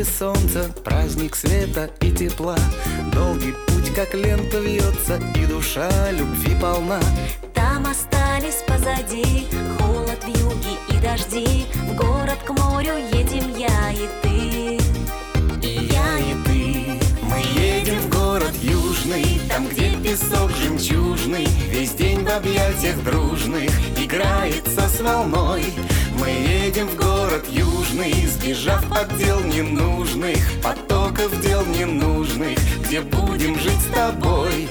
закате солнца, праздник света и тепла. Долгий путь, как лента, вьется, и душа любви полна. Там остались позади холод, вьюги и дожди. В город к морю едем я и ты. И я, и ты. Мы едем в город южный, там, где песок жемчужный, весь день в объятиях дружных играется с волной. Мы едем в город южный, сбежав от дел ненужных, потоков дел ненужных, где будем жить с тобой.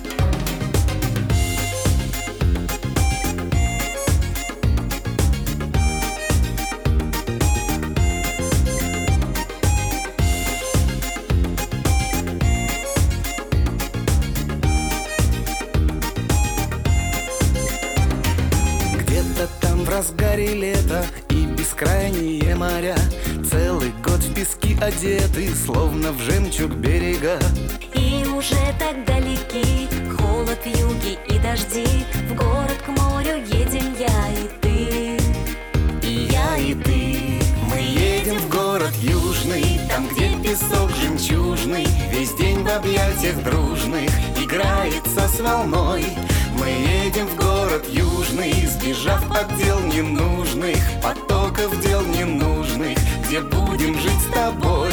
Где-то там в разгаре лета и бескрайние моря, целый год в пески одеты, словно в жемчуг берега. И уже так далеки холод, вьюги и дожди. В город к морю едем я и ты. И я, и ты. Мы едем в город южный, там, где песок жемчужный, весь день в объятиях дружных играется с волной. Мы едем в город южный, сбежав от дел ненужных, потоков дел ненужных, где будем жить с тобой.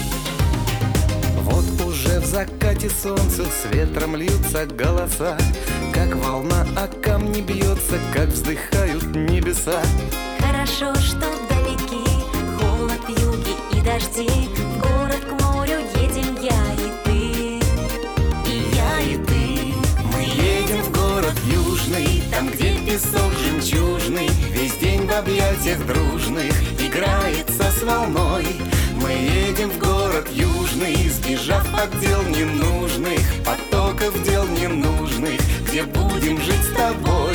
Вот уже в закате солнца с ветром льются голоса, как волна о камни бьется, как вздыхают небеса. Хорошо, что далеки холод, вьюги и дожди. В город к морю едем я и ты. И я, и ты. Мы едем в город южный, там, где песок жемчужный, весь день в объятиях дружных играется с волной. Мы едем в город южный, сбежав от дел ненужных, потоков дел ненужных, где будем жить с тобой.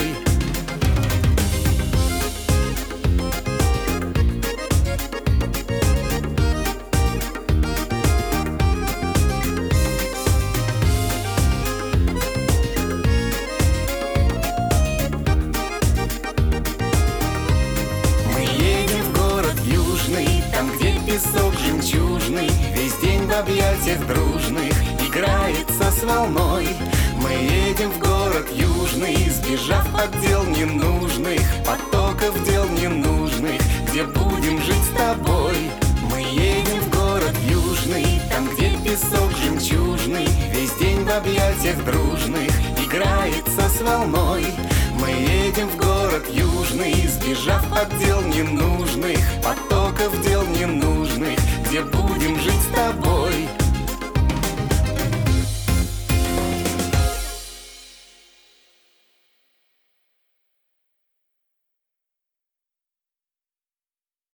Там, где песок жемчужный, весь день в объятиях дружных играется с волной. Мы едем в город южный, сбежав от дел ненужных, потоков дел ненужных, где будем жить с тобой. Мы едем в город южный, там, где песок жемчужный, весь день в объятиях дружных играется с волной. Мы едем в город южный, сбежав от дел ненужных, потоков